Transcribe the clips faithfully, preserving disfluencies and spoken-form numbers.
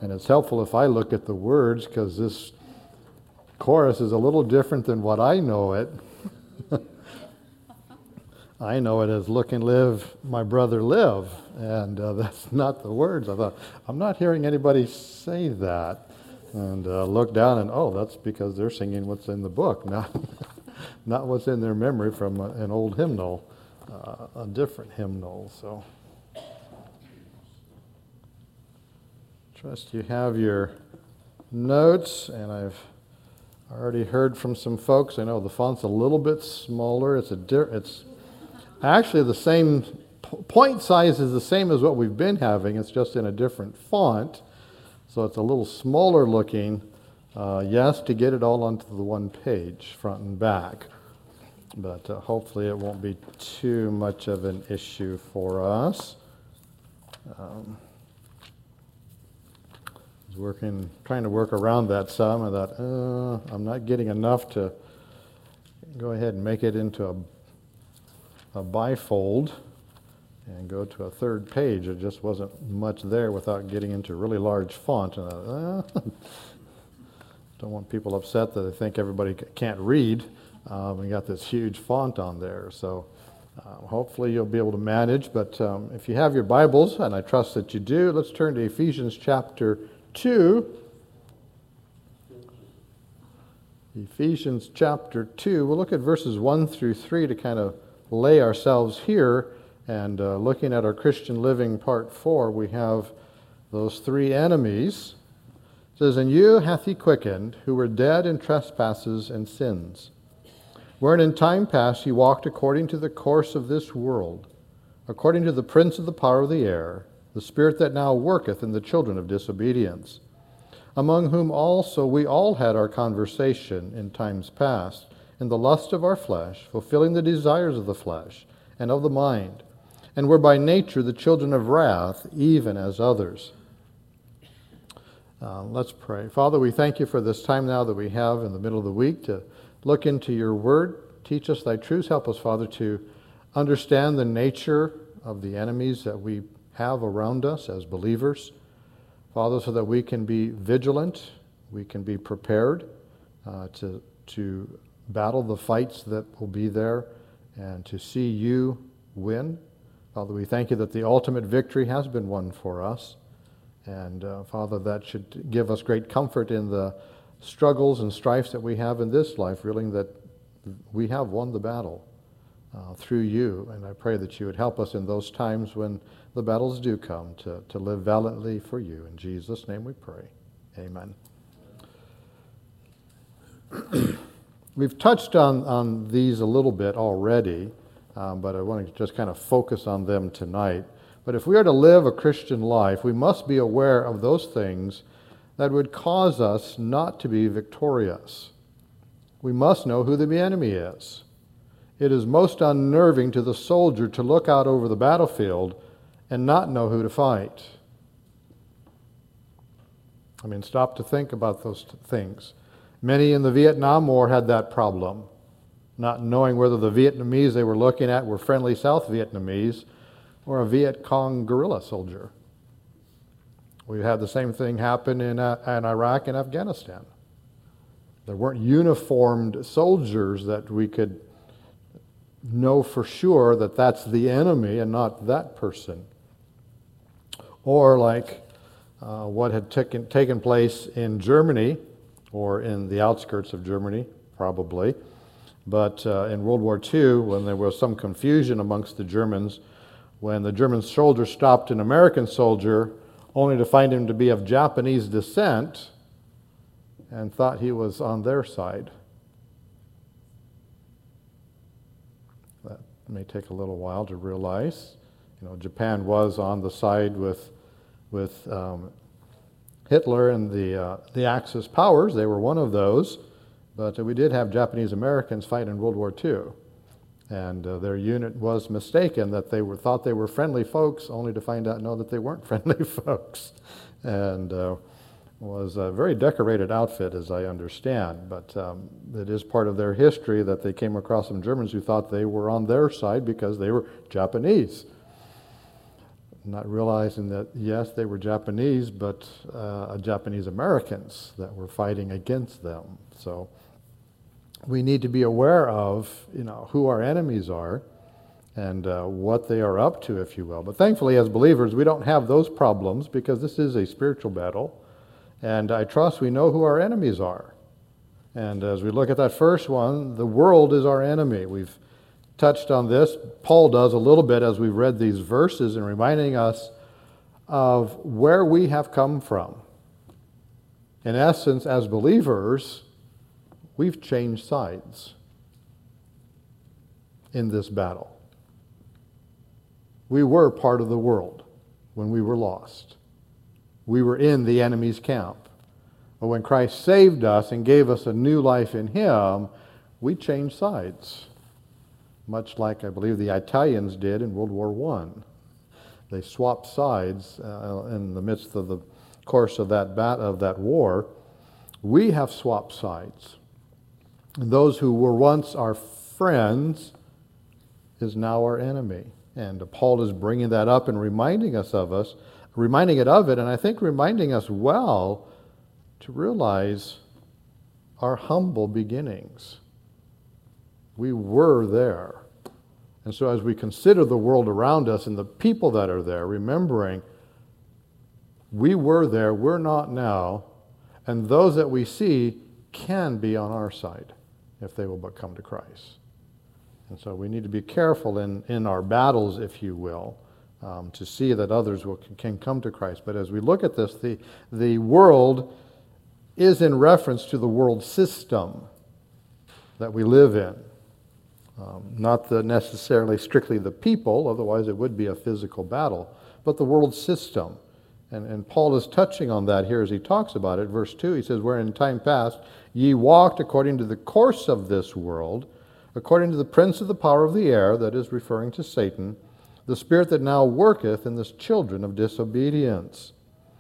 And it's helpful if I look at the words, because this chorus is a little different than what I know it. I know it as "Look and live, my brother, live." And uh, that's not the words. I thought, I'm not hearing anybody say that. And uh, look down and, oh, that's because they're singing what's in the book, not, not what's in their memory from a, an old hymnal, uh, a different hymnal. So, trust you have your notes, and I've already heard from some folks. I know the font's a little bit smaller. It's a di- it's actually the same p- point size is the same as what we've been having. It's just in a different font. So it's a little smaller looking, uh, yes, to get it all onto the one page, front and back. But uh, hopefully it won't be too much of an issue for us. Um, I was working, trying to work around that some. I thought, uh, I'm not getting enough to go ahead and make it into a, a bifold and go to a third page. It just wasn't much there without getting into really large font. And I, uh, don't want people upset that they think everybody can't read. Um, we got this huge font on there. So uh, hopefully you'll be able to manage. But um, if you have your Bibles, and I trust that you do, let's turn to Ephesians chapter two. Ephesians chapter two. We'll look at verses one through three to kind of lay ourselves here. And uh, looking at our Christian living part four, we have those three enemies. It says, "And you hath he quickened, who were dead in trespasses and sins, wherein in time past ye walked according to the course of this world, according to the prince of the power of the air, the spirit that now worketh in the children of disobedience, among whom also we all had our conversation in times past, in the lust of our flesh, fulfilling the desires of the flesh and of the mind, and were by nature the children of wrath, even as others." Uh, let's pray. Father, we thank you for this time now that we have in the middle of the week to look into your word. Teach us thy truths. Help us, Father, to understand the nature of the enemies that we have around us as believers. Father, so that we can be vigilant, we can be prepared uh, to, to battle the fights that will be there and to see you win. Father, we thank you that the ultimate victory has been won for us. And uh, Father, that should give us great comfort in the struggles and strifes that we have in this life, realizing that we have won the battle uh, through you. And I pray that you would help us in those times when the battles do come to, to live valiantly for you. In Jesus' name we pray. Amen. We've touched on, on these a little bit already. Um, but I want to just kind of focus on them tonight. But if we are to live a Christian life, we must be aware of those things that would cause us not to be victorious. We must know who the enemy is. It is most unnerving to the soldier to look out over the battlefield and not know who to fight. I mean, stop to think about those things. Many in the Vietnam War had that problem, not knowing whether the Vietnamese they were looking at were friendly South Vietnamese or a Viet Cong guerrilla soldier. We had the same thing happen in, uh, in Iraq and Afghanistan. There weren't uniformed soldiers that we could know for sure that that's the enemy and not that person. Or like uh, what had taken, taken place in Germany, or in the outskirts of Germany, probably. But uh, in World War Two, when there was some confusion amongst the Germans, when the German soldier stopped an American soldier only to find him to be of Japanese descent and thought he was on their side. That may take a little while to realize. You know, Japan was on the side with, with um, Hitler and the, uh, the Axis powers. They were one of those. But we did have Japanese Americans fight in World War Two, and uh, their unit was mistaken that they were thought they were friendly folks, only to find out no that they weren't friendly folks, and uh, was a very decorated outfit, as I understand. But um, it is part of their history that they came across some Germans who thought they were on their side because they were Japanese. not realizing that, yes, they were Japanese, but uh, Japanese Americans that were fighting against them. So we need to be aware of, you know, who our enemies are and uh, what they are up to, if you will. But thankfully, as believers, we don't have those problems because this is a spiritual battle. And I trust we know who our enemies are. And as we look at that first one, the world is our enemy. We've touched on this. Paul does a little bit as we've read these verses and reminding us of where we have come from. In essence, as believers, we've changed sides in this battle. We were part of the world when we were lost. We were in the enemy's camp. But when Christ saved us and gave us a new life in Him, we changed sides. Much like I believe the Italians did in World War One. They swapped sides uh, in the midst of the course of that bat- of that war. We have swapped sides. And those who were once our friends is now our enemy. And Paul is bringing that up and reminding us of us, reminding it of it, and I think reminding us well to realize our humble beginnings. We were there. And so as we consider the world around us and the people that are there, remembering we were there, we're not now, and those that we see can be on our side if they will but come to Christ. And so we need to be careful in, in our battles, if you will, um, to see that others will, can come to Christ. But as we look at this, the, the world is in reference to the world system that we live in. Um, not the necessarily strictly the people, otherwise it would be a physical battle, but the world system. And, and Paul is touching on that here as he talks about it. Verse two, he says, where in time past ye walked according to the course of this world, according to the prince of the power of the air, that is referring to Satan, the spirit that now worketh in the children of disobedience.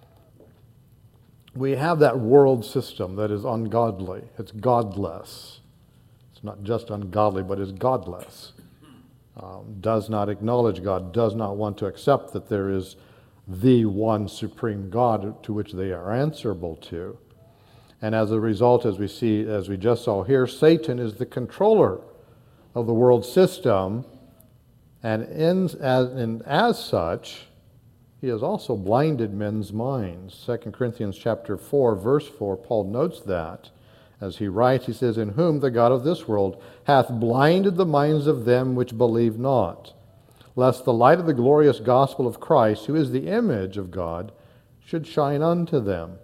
We have that world system that is ungodly. It's godless. It's not just ungodly, but is godless. Um, does not acknowledge God, does not want to accept that there is the one supreme God to which they are answerable to. And as a result, as we see, as we just saw here, Satan is the controller of the world system, and in, as, and as such, he has also blinded men's minds. Second Corinthians chapter four, verse four, Paul notes that. As he writes, he says, in whom the God of this world hath blinded the minds of them which believe not, lest the light of the glorious gospel of Christ, who is the image of God, should shine unto them.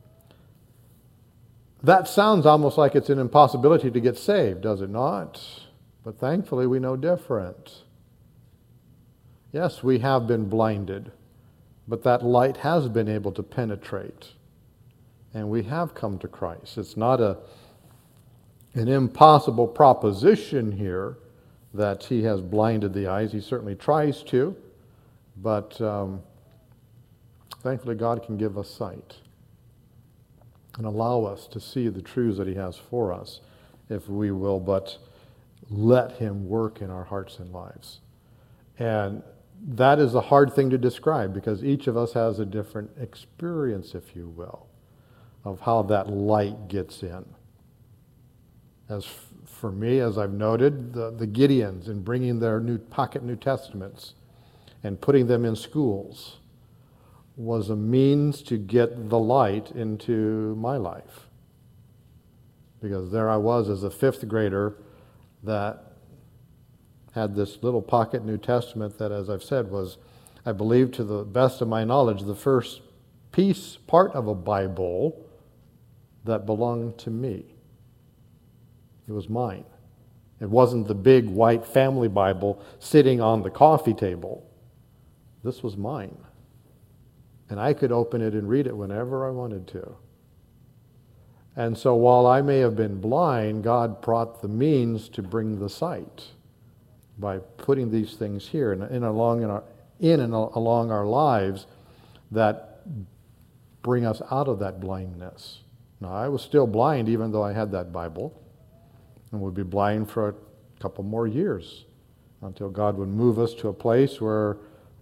That sounds almost like it's an impossibility to get saved, does it not? But thankfully we know different. Yes, we have been blinded, but that light has been able to penetrate. And we have come to Christ. It's not a, an impossible proposition here that he has blinded the eyes. He certainly tries to, but um, thankfully God can give us sight and allow us to see the truths that he has for us if we will but let him work in our hearts and lives. And that is a hard thing to describe because each of us has a different experience, if you will, of how that light gets in. As f- for me, as I've noted, the, the Gideons in bringing their new pocket New Testaments and putting them in schools was a means to get the light into my life. Because there I was as a fifth grader that had this little pocket New Testament that, as I've said, was, I believe to the best of my knowledge, the first piece, part of a Bible that belonged to me. It was mine. It wasn't the big white family Bible sitting on the coffee table. This was mine. And I could open it and read it whenever I wanted to. And so while I may have been blind, God brought the means to bring the sight by putting these things here and in, along in, our, in and along our lives that bring us out of that blindness. Now, I was still blind even though I had that Bible, and would be blind for a couple more years until God would move us to a place where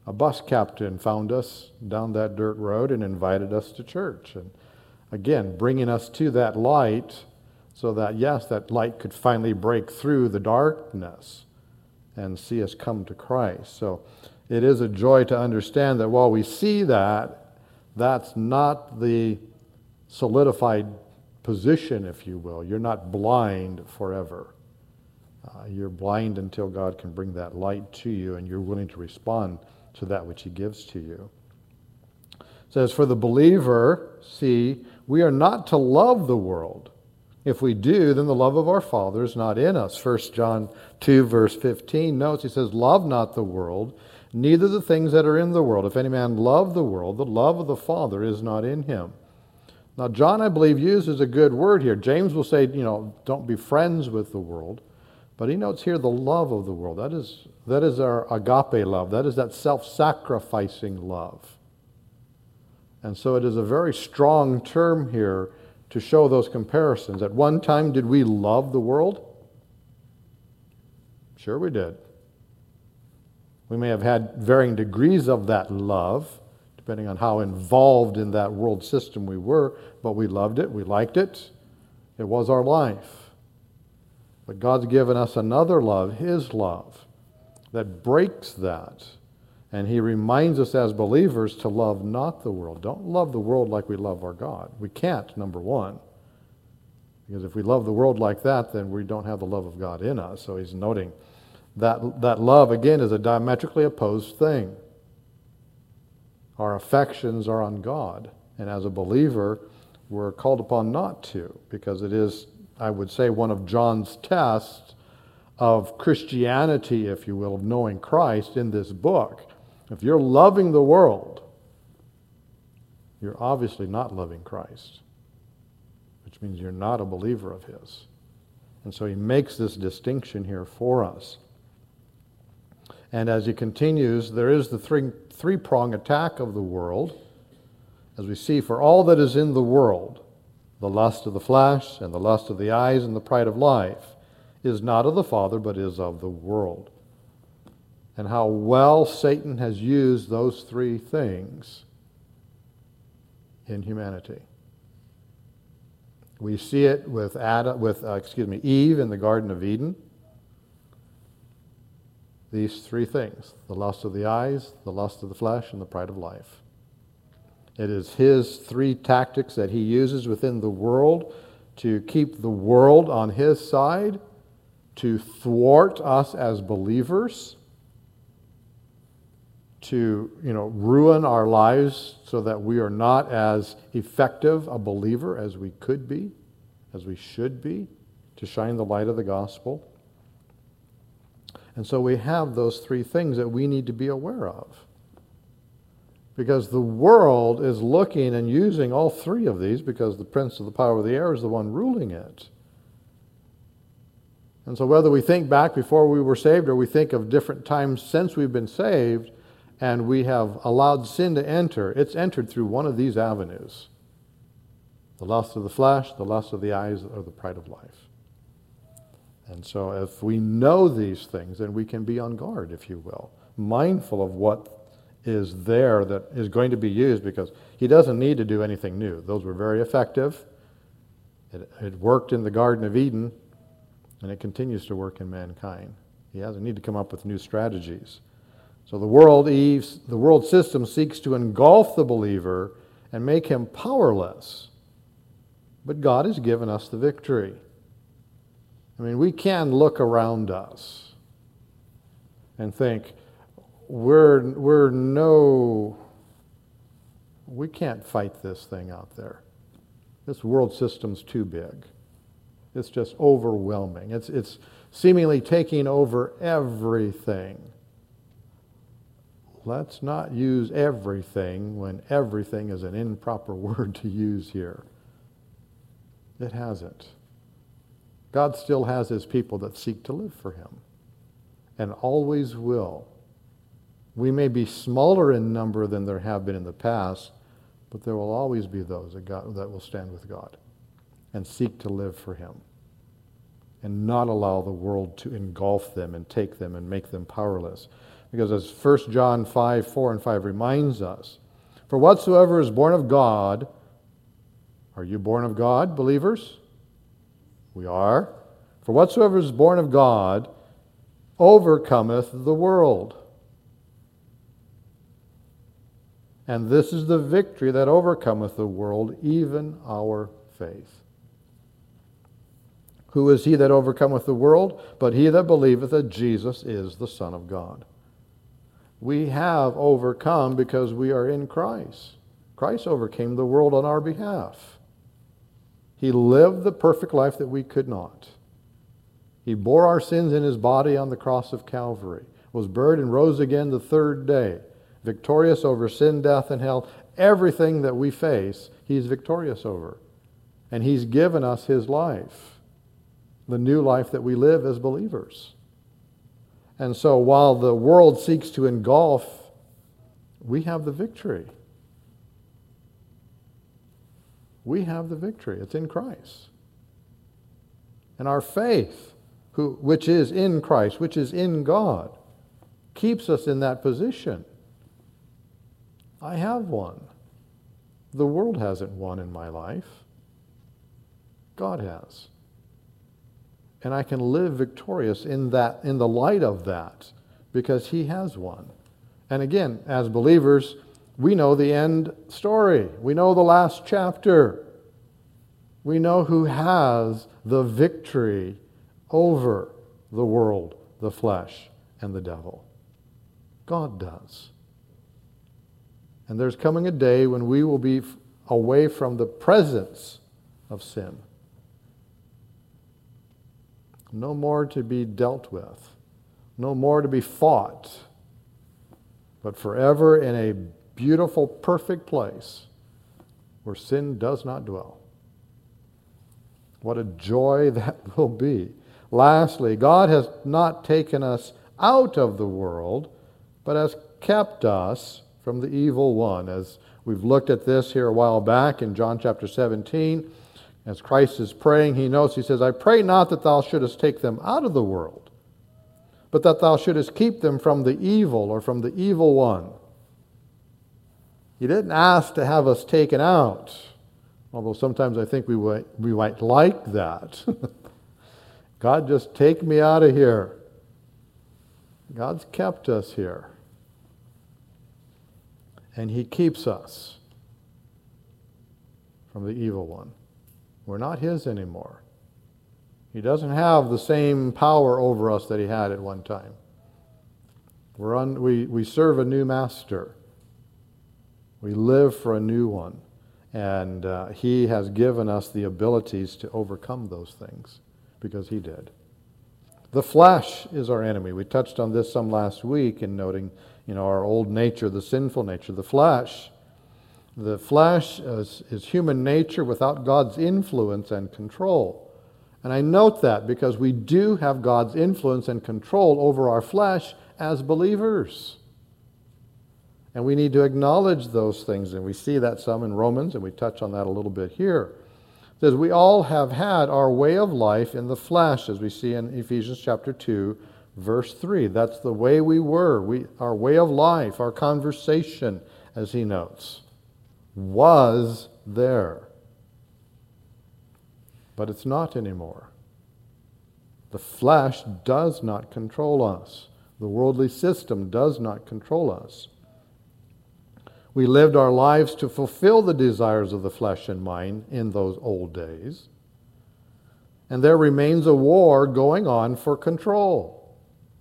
A bus captain found us down that dirt road and invited us to church. And again, bringing us to that light so that, yes, that light could finally break through the darkness and see us come to Christ. So it is a joy to understand that while we see that, that's not the solidified position, if you will. You're not blind forever. Uh, you're blind until God can bring that light to you and you're willing to respond to that which he gives to you. It says, for the believer, see, we are not to love the world. If we do, then the love of our Father is not in us. First John two, verse fifteen notes, he says, love not the world, neither the things that are in the world. If any man love the world, the love of the Father is not in him. Now, John, I believe, uses a good word here. James will say, you know, don't be friends with the world. But he notes here the love of the world. That is, that is our agape love. That is that self-sacrificing love. And so it is a very strong term here to show those comparisons. At one time, did we love the world? Sure we did. We may have had varying degrees of that love, depending on how involved in that world system we were, but we loved it, we liked it. It was our life. But God's given us another love, his love, that breaks that. And he reminds us as believers to love not the world. Don't love the world like we love our God. We can't, number one. Because if we love the world like that, then we don't have the love of God in us. So he's noting that that love, again, is a diametrically opposed thing. Our affections are on God. And as a believer, we're called upon not to, because it is, I would say, one of John's tests of Christianity, if you will, of knowing Christ in this book. If you're loving the world, you're obviously not loving Christ, which means you're not a believer of his. And so he makes this distinction here for us. And as he continues, there is the three, three-prong attack of the world. As we see, for all that is in the world, the lust of the flesh and the lust of the eyes and the pride of life, is not of the Father, but is of the world. And how well Satan has used those three things in humanity. We see it with Adam, with uh, excuse me, Eve in the Garden of Eden. These three things: the lust of the eyes, the lust of the flesh, and the pride of life. It is his three tactics that he uses within the world to keep the world on his side, to thwart us as believers, to, you know, ruin our lives so that we are not as effective a believer as we could be, as we should be, to shine the light of the gospel. And so we have those three things that we need to be aware of. Because the world is looking and using all three of these, because the prince of the power of the air is the one ruling it. And so whether we think back before we were saved, or we think of different times since we've been saved, and we have allowed sin to enter, it's entered through one of these avenues: the lust of the flesh, the lust of the eyes, or the pride of life. And so if we know these things, then we can be on guard, if you will, mindful of what is there that is going to be used, because he doesn't need to do anything new. Those were very effective. It, it worked in the Garden of Eden, and it continues to work in mankind. He doesn't need to come up with new strategies. So the world, Eve's, the world system seeks to engulf the believer and make him powerless. But God has given us the victory. I mean, we can look around us and think, we're, we're no, we can't fight this thing out there. This world system's too big. It's just overwhelming. It's, it's seemingly taking over everything. Let's not use everything when everything is an improper word to use here. It hasn't. God still has his people that seek to live for him, and always will. We may be smaller in number than there have been in the past, but there will always be those that, God, that will stand with God and seek to live for him, and not allow the world to engulf them and take them and make them powerless. Because as First John five, four and five reminds us, for whatsoever is born of God, are you born of God, believers? We are. For whatsoever is born of God overcometh the world. And this is the victory that overcometh the world, even our faith. Who is he that overcometh the world? But he that believeth that Jesus is the Son of God. We have overcome because we are in Christ. Christ overcame the world on our behalf. He lived the perfect life that we could not. He bore our sins in his body on the cross of Calvary, was buried and rose again the third day, victorious over sin, death, and hell. Everything that we face, he's victorious over. And he's given us his life, the new life that we live as believers. And so while the world seeks to engulf, we have the victory. We have the victory. It's in Christ. And our faith, who, which is in Christ, which is in God, keeps us in that position. I have won. The world hasn't won in my life. God has. And I can live victorious in that, in the light of that, because he has won. And again, as believers, we know the end story. We know the last chapter. We know who has the victory over the world, the flesh, and the devil. God does. And there's coming a day when we will be away from the presence of sin. No more to be dealt with. No more to be fought. But forever in a beautiful, perfect place where sin does not dwell. What a joy that will be. Lastly, God has not taken us out of the world, but has kept us from the evil one. As we've looked at this here a while back in John chapter seventeen, as Christ is praying, he notes, he says, I pray not that thou shouldest take them out of the world, but that thou shouldest keep them from the evil or from the evil one. He didn't ask to have us taken out, although sometimes I think we might, we might like that. God, just take me out of here. God's kept us here. And he keeps us from the evil one. We're not his anymore. He doesn't have the same power over us that he had at one time. We're un, we, we serve a new master. We live for a new one. And uh, he has given us the abilities to overcome those things because he did. The flesh is our enemy. We touched on this some last week in noting, you know, our old nature, the sinful nature, the flesh. The flesh is, is human nature without God's influence and control. And I note that because we do have God's influence and control over our flesh as believers. And we need to acknowledge those things. And we see that some in Romans, and we touch on that a little bit here. It says, we all have had our way of life in the flesh, as we see in Ephesians chapter two, verse three. That's the way we were. We, our way of life, our conversation, as he notes, was there. But it's not anymore. The flesh does not control us. The worldly system does not control us. We lived our lives to fulfill the desires of the flesh and mind in those old days. And there remains a war going on for control.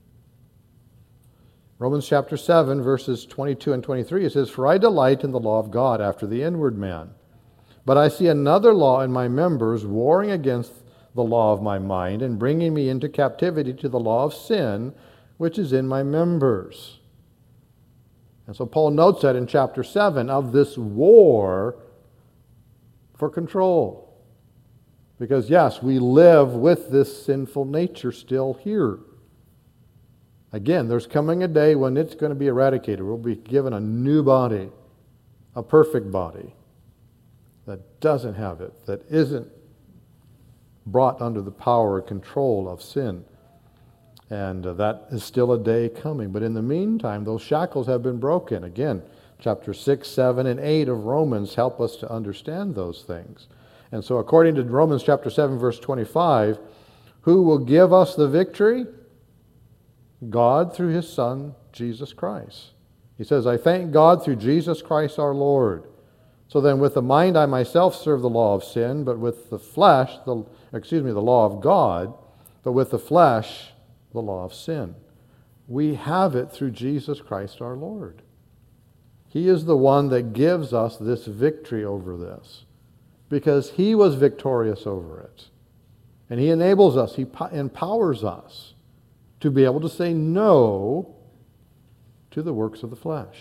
Romans chapter seven, verses twenty-two and twenty-three, it says, for I delight in the law of God after the inward man. But I see another law in my members, warring against the law of my mind, and bringing me into captivity to the law of sin, which is in my members. And so Paul notes that in chapter seven of this war for control. Because yes, we live with this sinful nature still here. Again, there's coming a day when it's going to be eradicated. We'll be given a new body, a perfect body that doesn't have it, that isn't brought under the power and control of sin. And uh, that is still a day coming. But in the meantime, those shackles have been broken. Again, chapter six, seven, and eight of Romans help us to understand those things. And so according to Romans chapter seven, verse twenty-five, who will give us the victory? God through his Son, Jesus Christ. He says, I thank God through Jesus Christ our Lord. So then with the mind I myself serve the law of sin, but with the flesh, the excuse me, the law of God, but with the flesh, the law of sin. We have it through Jesus Christ our Lord. He is the one that gives us this victory over this, because he was victorious over it. And he enables us, he empowers us to be able to say no to the works of the flesh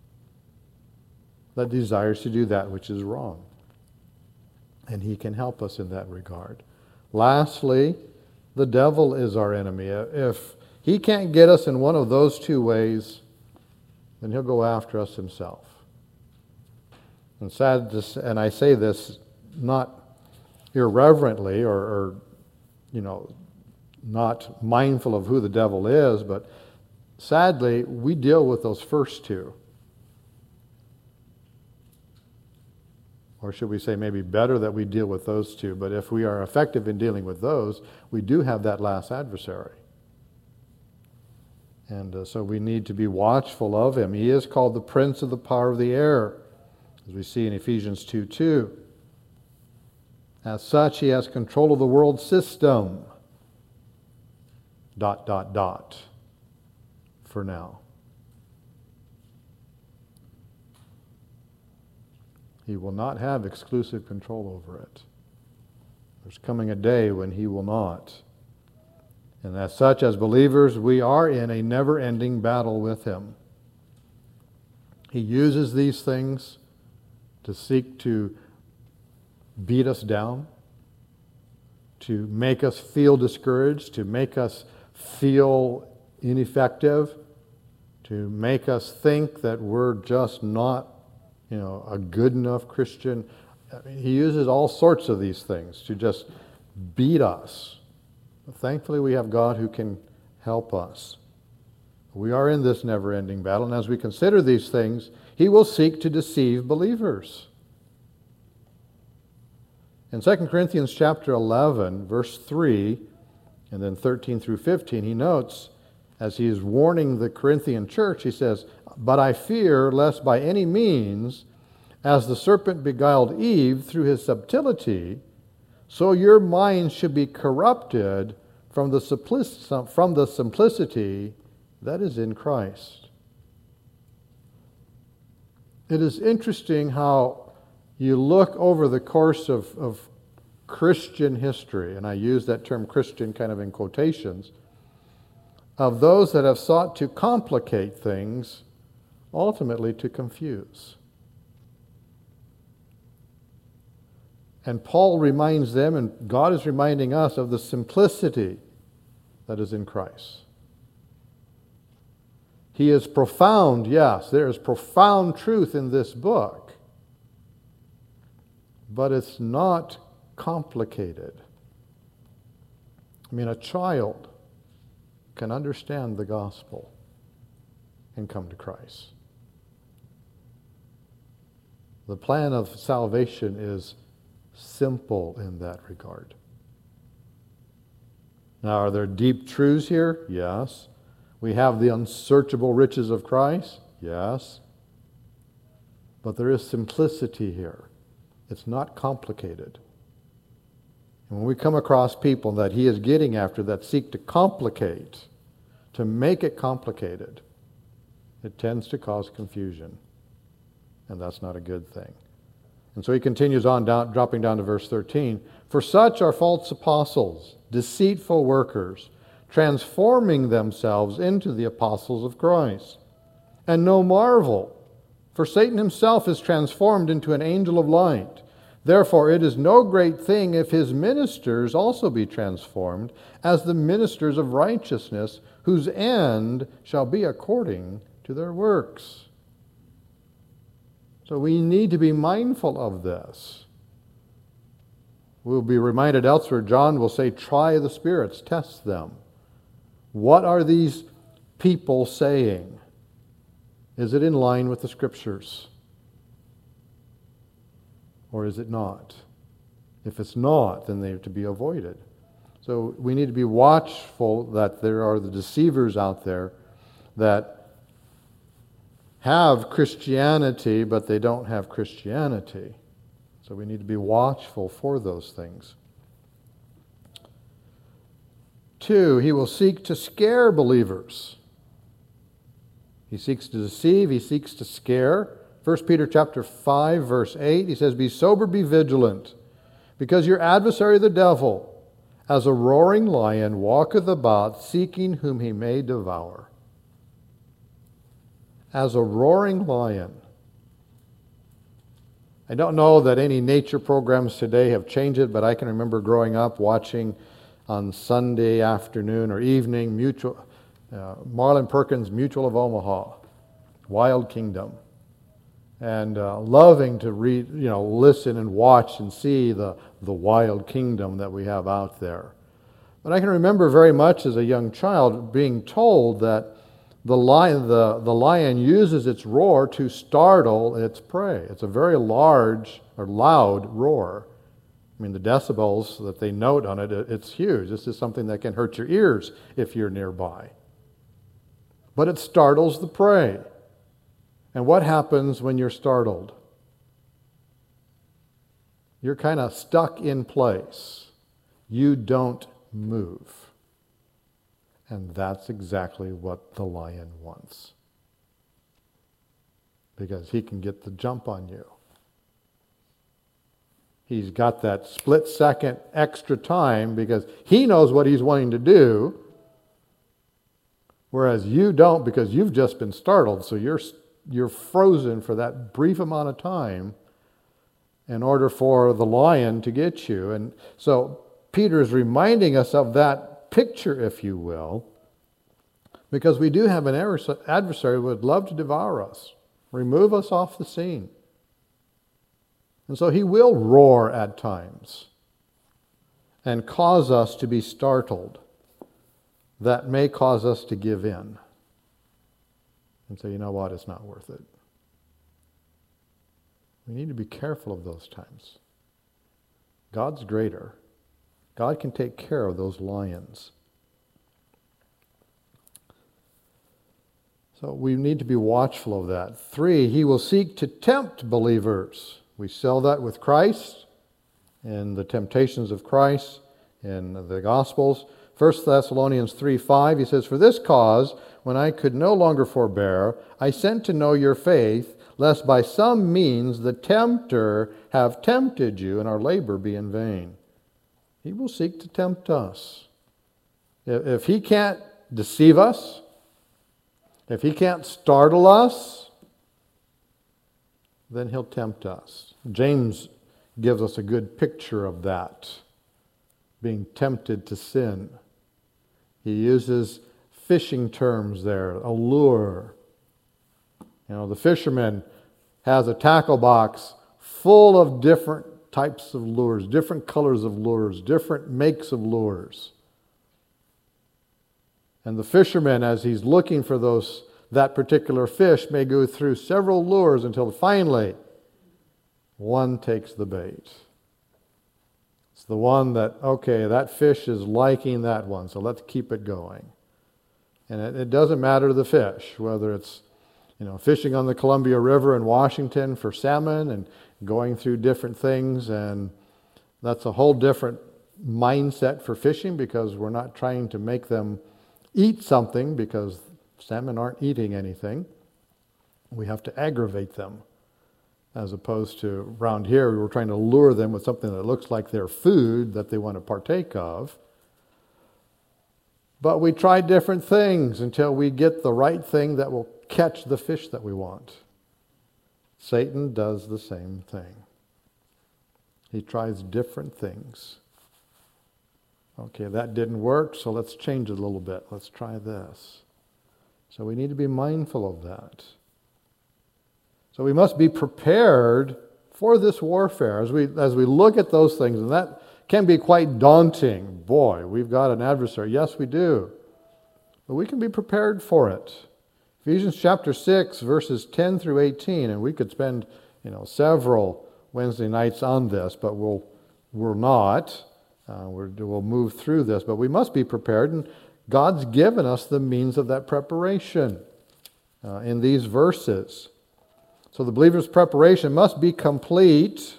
that desires to do that which is wrong. And he can help us in that regard. Lastly, the devil is our enemy. If he can't get us in one of those two ways, then he'll go after us himself. And sad to, and I say this not irreverently or, or, you know, not mindful of who the devil is, but sadly, we deal with those first two. Or should we say maybe better that we deal with those two, but if we are effective in dealing with those, we do have that last adversary. And uh, so we need to be watchful of him. He is called the prince of the power of the air, as we see in Ephesians two two. As such, he has control of the world system. Dot, dot, dot. For now. He will not have exclusive control over it. There's coming a day when he will not. And as such, as believers, we are in a never-ending battle with him. He uses these things to seek to beat us down, to make us feel discouraged, to make us feel ineffective, to make us think that we're just not, you know, a good enough Christian. I mean, he uses all sorts of these things to just beat us. But thankfully, we have God who can help us. We are in this never-ending battle, and as we consider these things, he will seek to deceive believers. In Second Corinthians chapter eleven, verse three, and then thirteen through fifteen, he notes, as he is warning the Corinthian church, he says, but I fear lest by any means, as the serpent beguiled Eve through his subtlety, so your minds should be corrupted from the, simplic- from the simplicity that is in Christ. It is interesting how you look over the course of, of Christian history, and I use that term Christian kind of in quotations, of those that have sought to complicate things, ultimately to confuse. And Paul reminds them, and God is reminding us of the simplicity that is in Christ. He is profound, yes, there is profound truth in this book, but it's not complicated. I mean, a child can understand the gospel and come to Christ. The plan of salvation is simple in that regard. Now, are there deep truths here? Yes. We have the unsearchable riches of Christ? Yes. But there is simplicity here. It's not complicated. And when we come across people that he is getting after that seek to complicate, to make it complicated, it tends to cause confusion. And that's not a good thing. And so he continues on, down, dropping down to verse thirteen. For such are false apostles, deceitful workers, transforming themselves into the apostles of Christ. And no marvel, for Satan himself is transformed into an angel of light. Therefore it is no great thing if his ministers also be transformed as the ministers of righteousness, whose end shall be according to their works. So we need to be mindful of this. We'll be reminded elsewhere, John will say, try the spirits, test them, What are these people saying? Is it in line with the Scriptures? Or is it not? If it's not, then they are to be avoided. So we need to be watchful that there are the deceivers out there that have Christianity, but they don't have Christianity. So we need to be watchful for those things. Two, he will seek to scare believers. He seeks to deceive, he seeks to scare. First Peter chapter five, verse eight, he says, "Be sober, be vigilant, because your adversary the devil, as a roaring lion, walketh about, seeking whom he may devour." As a roaring lion. I don't know that any nature programs today have changed it, but I can remember growing up watching on Sunday afternoon or evening Mutual, uh, Marlin Perkins' Mutual of Omaha, Wild Kingdom, and uh, loving to read, you know, listen and watch and see the, the wild kingdom that we have out there. But I can remember very much as a young child being told that the lion, the, the lion uses its roar to startle its prey. It's a very large or loud roar. I mean, the decibels that they note on it, it's huge. This is something that can hurt your ears if you're nearby. But it startles the prey. And what happens when you're startled? You're kind of stuck in place. You don't move. And that's exactly what the lion wants. Because he can get the jump on you. He's got that split second extra time because he knows what he's wanting to do, whereas you don't because you've just been startled. So you're, you're frozen for that brief amount of time in order for the lion to get you. And so Peter is reminding us of that picture, if you will, because we do have an adversary who would love to devour us, remove us off the scene. And so he will roar at times and cause us to be startled. That may cause us to give in and say, you know what, it's not worth it. We need to be careful of those times. God's greater. God can take care of those lions. So we need to be watchful of that. Three, he will seek to tempt believers. We saw that with Christ in the temptations of Christ in the Gospels. First Thessalonians three five, he says, "For this cause, when I could no longer forbear, I sent to know your faith, lest by some means the tempter have tempted you, and our labor be in vain." He will seek to tempt us. If he can't deceive us, if he can't startle us, then he'll tempt us. James gives us a good picture of that, being tempted to sin. He uses fishing terms there, a lure. You know, the fisherman has a tackle box full of different types of lures, different colors of lures, different makes of lures. And the fisherman, as he's looking for those that particular fish, may go through several lures until finally one takes the bait. It's the one that, okay, that fish is liking that one, so let's keep it going. And it, it doesn't matter to the fish, whether it's, you know, fishing on the Columbia River in Washington for salmon and going through different things, and that's a whole different mindset for fishing because we're not trying to make them eat something because salmon aren't eating anything. We have to aggravate them, as opposed to around here we're trying to lure them with something that looks like their food that they want to partake of. But we try different things until we get the right thing that will catch the fish that we want. Satan does the same thing. He tries different things. Okay, that didn't work, so let's change it a little bit. Let's try this. So we need to be mindful of that. So we must be prepared for this warfare as we as we look at those things, and that can be quite daunting. Boy, we've got an adversary. Yes, we do. but we can be prepared for it. Ephesians chapter six, verses ten through eighteen, and we could spend, you know, several Wednesday nights on this, but we'll, we're not. Uh, we're, we'll move through this, but we must be prepared, and God's given us the means of that preparation uh, in these verses. So the believer's preparation must be complete.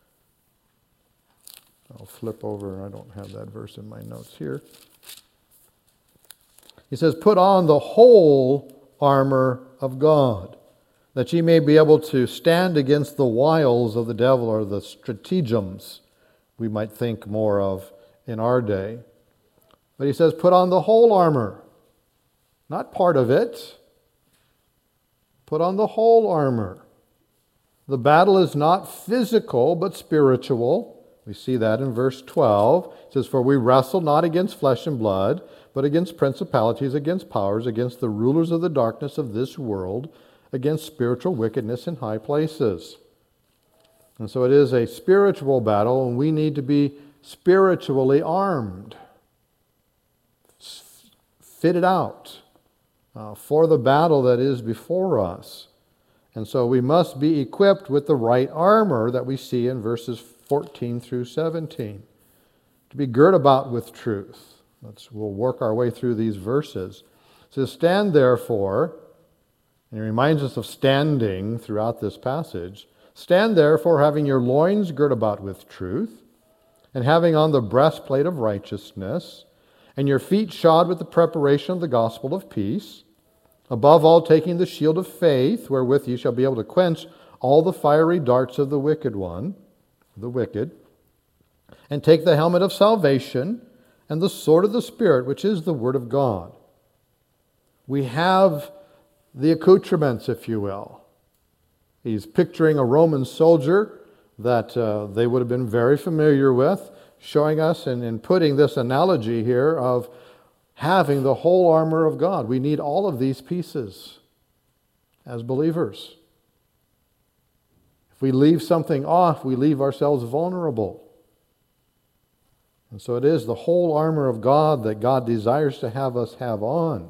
I'll flip over. I don't have that verse in my notes here. He says, put on the whole armor of God, that ye may be able to stand against the wiles of the devil, or the stratagems we might think more of in our day. But he says, put on the whole armor, not part of it. Put on the whole armor. The battle is not physical, but spiritual. We see that in verse twelve. It says, for we wrestle not against flesh and blood, but against principalities, against powers, against the rulers of the darkness of this world, against spiritual wickedness in high places. And so it is a spiritual battle, and we need to be spiritually armed, fitted out uh, for the battle that is before us. And so we must be equipped with the right armor that we see in verses fourteen through seventeen. To be girt about with truth. Let's, we'll work our way through these verses. It says, stand therefore, and it reminds us of standing throughout this passage. Stand therefore, having your loins girt about with truth, and having on the breastplate of righteousness, and your feet shod with the preparation of the gospel of peace, above all taking the shield of faith, wherewith ye shall be able to quench all the fiery darts of the wicked one, the wicked, and take the helmet of salvation, and the sword of the Spirit, which is the Word of God. We have the accoutrements, if you will. He's picturing a Roman soldier that uh, they would have been very familiar with, showing us and, and putting this analogy here of having the whole armor of God. We need all of these pieces as believers. If we leave something off, we leave ourselves vulnerable. And so it is the whole armor of God that God desires to have us have on.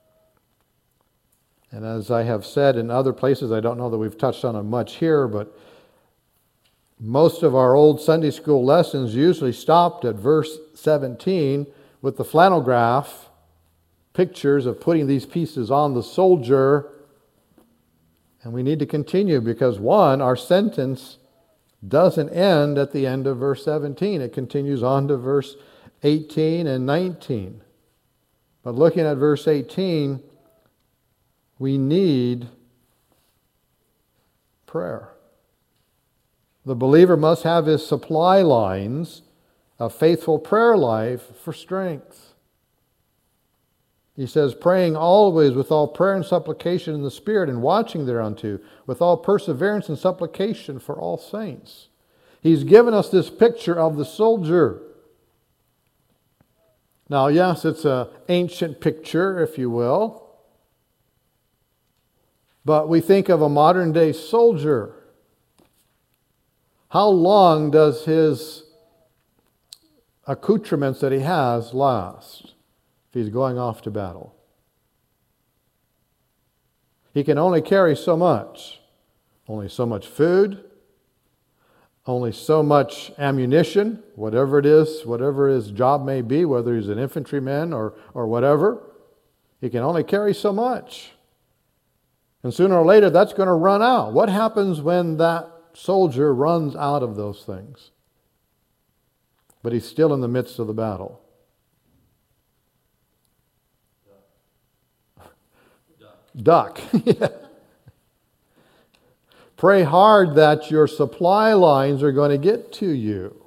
And as I have said in other places, I don't know that we've touched on it much here, but most of our old Sunday school lessons usually stopped at verse seventeen with the flannel graph, pictures of putting these pieces on the soldier. And we need to continue because, one, our sentence doesn't end at the end of verse seventeen. It continues on to verse eighteen and nineteen. But looking at verse eighteen, we need prayer. The believer must have his supply lines of faithful prayer life for strength. He says, praying always with all prayer and supplication in the Spirit, and watching thereunto with all perseverance and supplication for all saints. He's given us this picture of the soldier. Now, yes, it's an ancient picture, if you will. But we think of a modern day soldier. How long does his accoutrements that he has last if he's going off to battle? He can only carry so much. Only so much food, only so much ammunition, whatever it is, whatever his job may be, whether he's an infantryman or, or whatever. He can only carry so much. And sooner or later, that's going to run out. What happens when that soldier runs out of those things? But he's still in the midst of the battle. Duck. Duck. Yeah. Pray hard that your supply lines are going to get to you.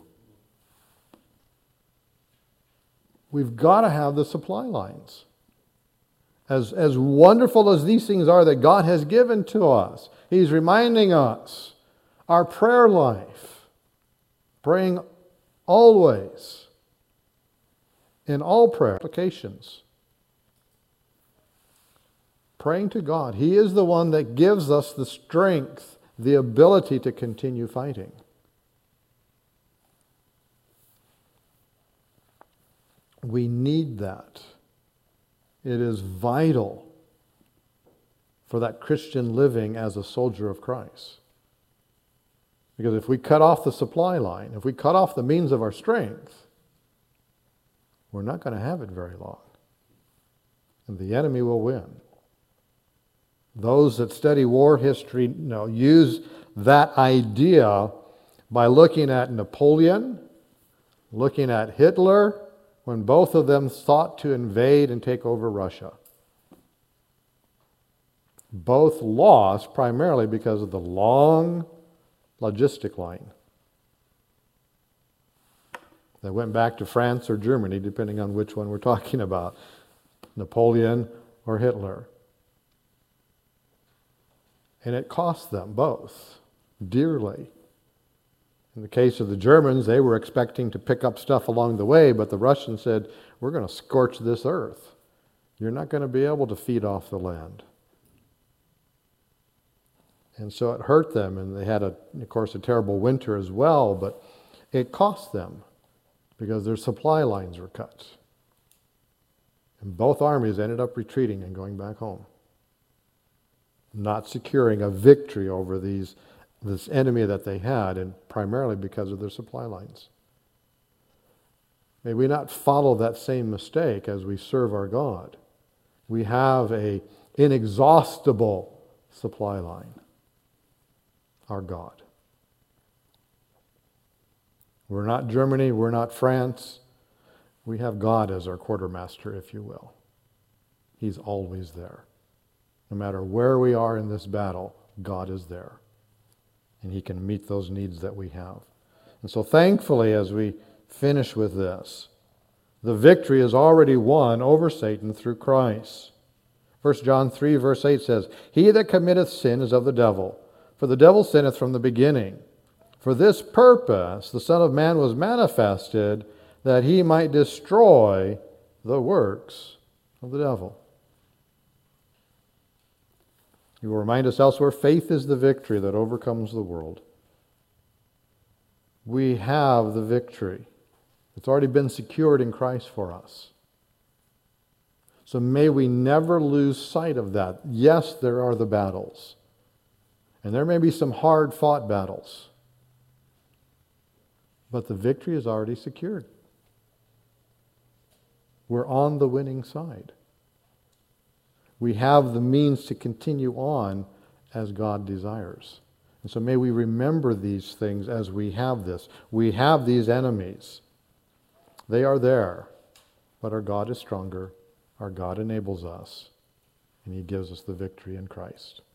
We've got to have the supply lines. As, as wonderful as these things are that God has given to us, He's reminding us our prayer life, praying always, in all prayer applications. Praying to God. He is the one that gives us the strength, the ability to continue fighting. We need that. It is vital for that Christian living as a soldier of Christ. Because if we cut off the supply line, if we cut off the means of our strength, we're not going to have it very long. And the enemy will win. Those that study war history, you know, use that idea by looking at Napoleon, looking at Hitler, when both of them sought to invade and take over Russia. Both lost primarily because of the long logistic line. They went back to France or Germany, depending on which one we're talking about, Napoleon or Hitler. And it cost them both dearly. In the case of the Germans, they were expecting to pick up stuff along the way, but the Russians said, we're going to scorch this earth. You're not going to be able to feed off the land. And so it hurt them, and they had, a, of course, a terrible winter as well, but it cost them because their supply lines were cut. And both armies ended up retreating and going back home, not securing a victory over these this enemy that they had, and primarily because of their supply lines. May we not follow that same mistake as we serve our God. We have an inexhaustible supply line, our God. We're not Germany, we're not France. We have God as our quartermaster, if you will. He's always there. No matter where we are in this battle, God is there. And He can meet those needs that we have. And so thankfully, as we finish with this, the victory is already won over Satan through Christ. First John three, verse eight says, He that committeth sin is of the devil, for the devil sinneth from the beginning. For this purpose the Son of Man was manifested, that He might destroy the works of the devil. He will remind us elsewhere, faith is the victory that overcomes the world. We have the victory. It's already been secured in Christ for us. So may we never lose sight of that. Yes, there are the battles. And there may be some hard-fought battles. But the victory is already secured. We're on the winning side. We have the means to continue on as God desires. And so may we remember these things as we have this. We have these enemies. They are there, but our God is stronger. Our God enables us, and He gives us the victory in Christ.